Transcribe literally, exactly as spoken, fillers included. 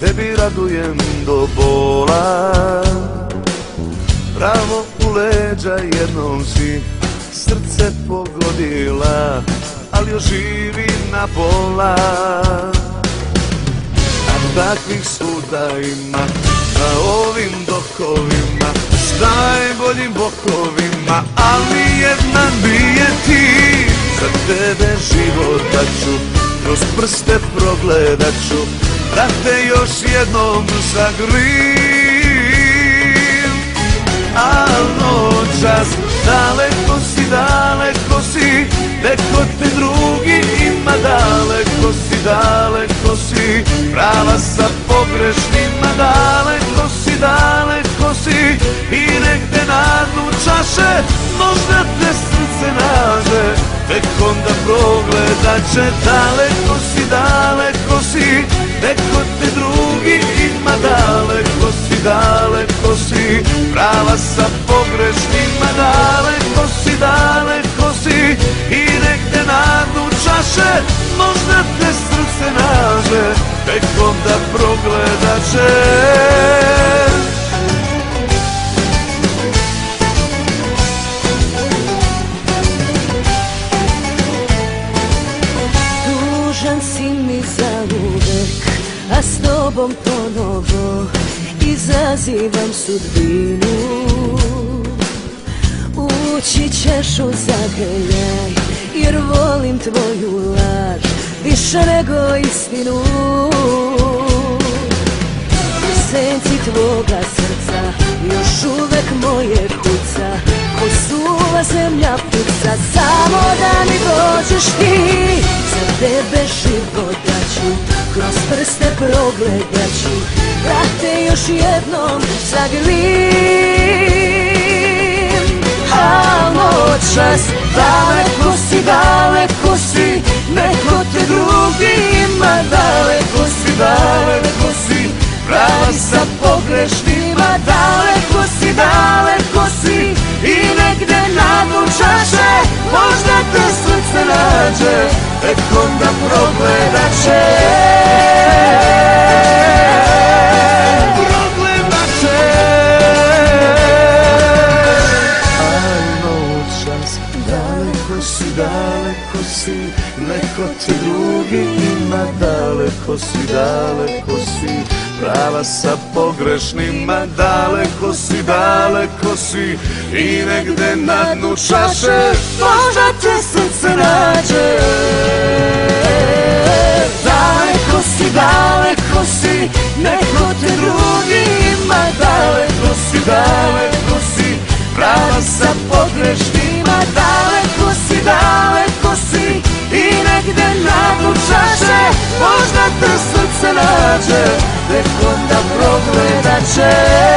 tebi radujem do bola. Pravo u leđa jednom si srce pogodila, ali još živi na pola. A takvih svuda ima na ovim dokovima, s najboljim bokovima, ali jedna nije ti. Za tebe života ću, kroz prste progledat ću, da te još jednom zagrim. A noćas daleko si, daleko si, neko te drugi ima. Daleko si, daleko si, prava sa pogrešnima. Daleko si, daleko si, i negde na dnu čaše možda te srce nađe, tek onda progledat će. Daleko si, daleko si, neko te drugi ima. Daleko si, daleko si, prava sa pogrešnima. Daleko si, daleko si, i negde na dnu čaše možda te srce nađe, tek onda progledat će. Dužan si mi zauvek, a s tobom ponovo izazivam sudbinu. Ući ćeš u zagrljaj, jer volim tvoju laž više nego istinu. U senci tvoga srca još uvek moje kuca, ko suva zemlja puca. Samo da mi dođeš ti, za tebe život daću, kroz prste progledat ću, da te još jednom zagrim. A noćas daleko si, daleko si, neko te drugi ima. Daleko si, daleko si, pravi sa pogrešnima. Daleko si, daleko si, i negde na dnu čaše možda te srce nađe, tek onda progledat će. Progledat će. Daleko si, daleko si, neko te drugi ima. Daleko si, daleko si, prava sa pogrešnima. Daleko si, daleko si, i negde na dnu čaše možda te srce nađe. Daleko si, daleko si, neko te drugi ima. Daleko si, daleko si, prava sa pogrešnima. Daleko si, daleko si, i negde na dnu čaše možda te srce nađe, tek onda progledat će.